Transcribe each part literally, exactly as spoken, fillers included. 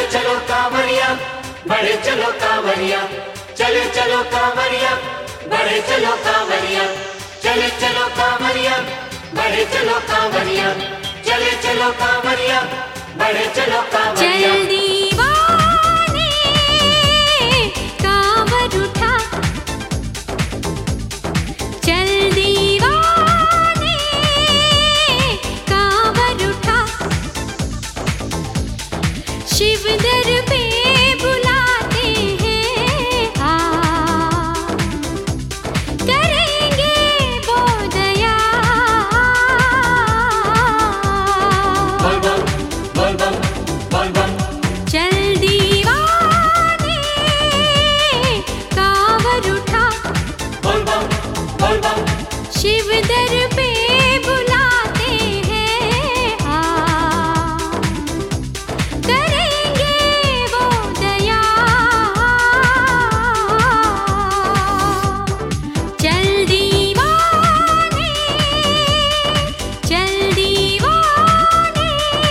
चलो कांवरिया, बढ़े चलो कांवरिया, चले चलो कांवरिया, बढ़े चलो कांवरिया, चले चलो कांवरिया, बढ़े चलो कांवरिया, चले चलो कांवरिया, बढ़े चलो कांवरिया। चल दीवाने कांवर उठा, चल दीवाने कांवर उठा, शिव दर पे बुलाते हैं आ, करेंगे वो दया। बोल बम बोल बम बोल बम। चल दीवाने कांवर उठा, बोल बम बोल बम। शिव दर पे बुलाते हैं आ, करेंगे वो दया। चल दीवाने, चल दीवाने।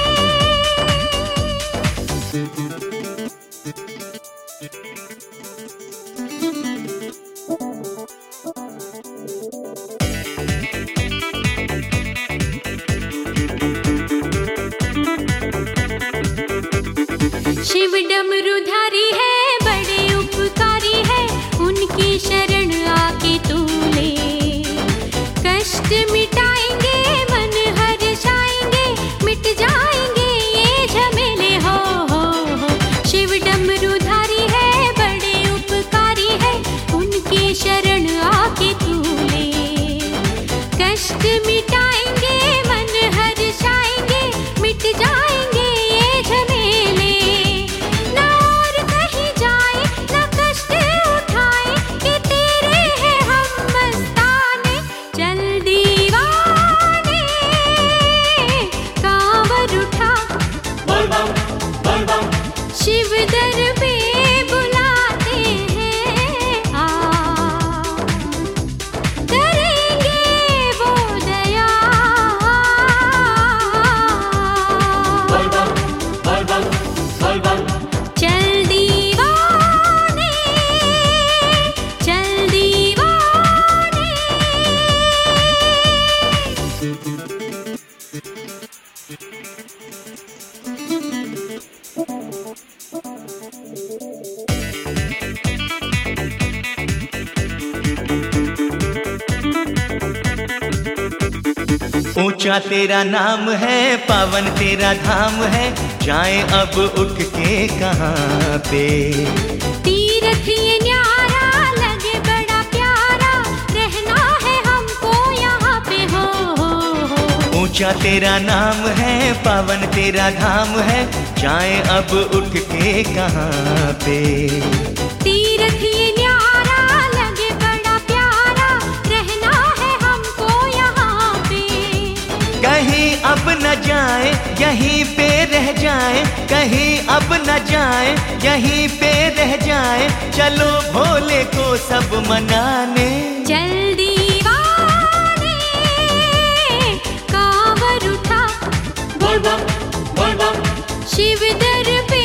शिव डमरूधारी है, बड़े उपकारी है, उनकी शरण आके तू ले। कष्ट मिटाएंगे, मन हर्षाएंगे, मिट जाएंगे ये झमेले हो हो हो। शिव डमरूधारी है, बड़े उपकारी है, उनकी शरण आके तू ले। कष्ट मिटाएंगे, मन हर्षाएंगे, मिट जाएंगे ये झमेले। ना और कहीं जाए, ना कष्ट उठाए, कि तेरे हैं हम मस्ताने। चल दीवाने कांवर उठा, बोल बम बोल बम। शिव दर पे बुलाते हैं आ, करेंगे वो दया। बोल बम बोल बम बोल बम। चल दीवाने, चल दीवाने। ऊंचा तेरा नाम है, पावन तेरा धाम है, जाएं अब उठ के कहाँ पे। तीर्थ ये न्यारा लगे बड़ा प्यारा, रहना है हमको यहाँ पे हो हो हो। ऊंचा तेरा नाम है, पावन तेरा धाम है, जाएं अब उठ के कहाँ पे। तीर्थ ये न्यारा लगे बड़ा प्यारा, रहना है हमको यहाँ पे। कहीं अब न जाए, यहीं पे रह जाए, कहीं अब न जाए, यहीं पे रह जाए, चलो भोले को सब मनाने। चल दीवाने कांवर उठा, बोल बम बोल बम। शिव दर पे